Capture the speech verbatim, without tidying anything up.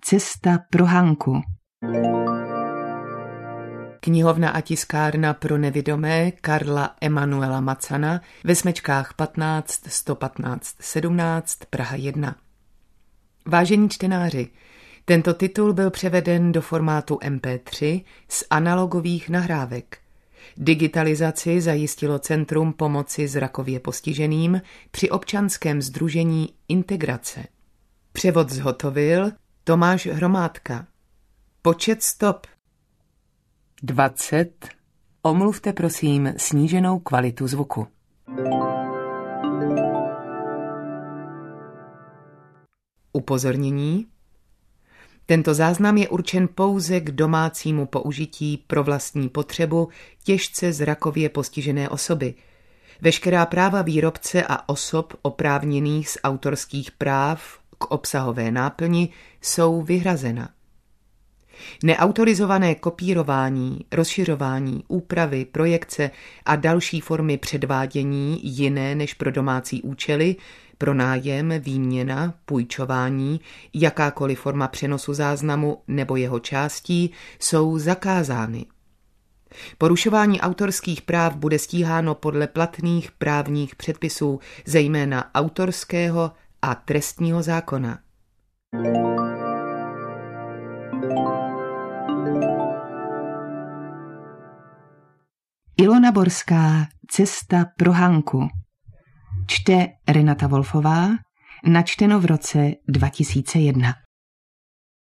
Cesta pro Hanku. Knihovna a tiskárna pro nevidomé Karla Emanuela Macana ve Smečkách patnáct sto patnáct sedmnáct Praha jedna. Vážení čtenáři, tento titul byl převeden do formátu em pé tři z analogových nahrávek. Digitalizaci zajistilo Centrum pomoci zrakově postiženým při občanském sdružení Integrace. Převod zhotovil Tomáš Hromádka. Počet stop dvacet. Omluvte prosím sníženou kvalitu zvuku. Upozornění. Tento záznam je určen pouze k domácímu použití pro vlastní potřebu těžce zrakově postižené osoby. Veškerá práva výrobce a osob oprávněných z autorských práv k obsahové náplni jsou vyhrazena. Neautorizované kopírování, rozšiřování, úpravy, projekce a další formy předvádění jiné než pro domácí účely, pronájem, výměna, půjčování, jakákoliv forma přenosu záznamu nebo jeho částí jsou zakázány. Porušování autorských práv bude stíháno podle platných právních předpisů, zejména autorského a trestního zákona. Ilona Borská, Cesta pro Hanku. Čte Renata Wolfová, načteno v roce dva tisíce jedna.